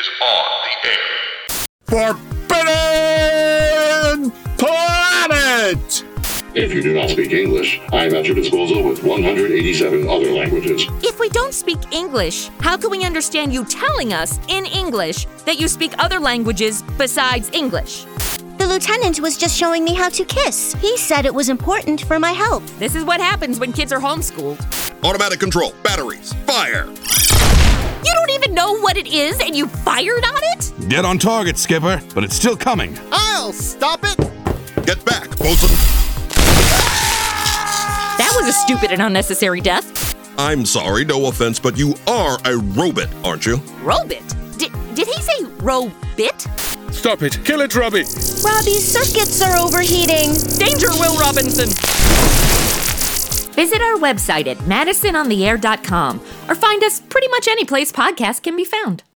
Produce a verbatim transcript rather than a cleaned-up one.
is on the air. Forbidden Planet! If you do not speak English, I am at your disposal with one hundred eighty-seven other languages. If we don't speak English, how can we understand you telling us in English that you speak other languages besides English? The lieutenant was just showing me how to kiss. He said it was important for my health. This is what happens when kids are homeschooled. Automatic control, batteries, fire! You don't even know what it is and you fired on it? Dead on target, Skipper, but it's still coming. I'll stop it! Get back, bosun! That was a stupid and unnecessary death. I'm sorry, no offense, but you are a robot, aren't you? Robit? Did, did he say robit? Stop it. Kill it, Robbie. Robbie's circuits are overheating. Danger, Will Robinson! Visit our website at madison on the air dot com or find us pretty much any place podcasts can be found.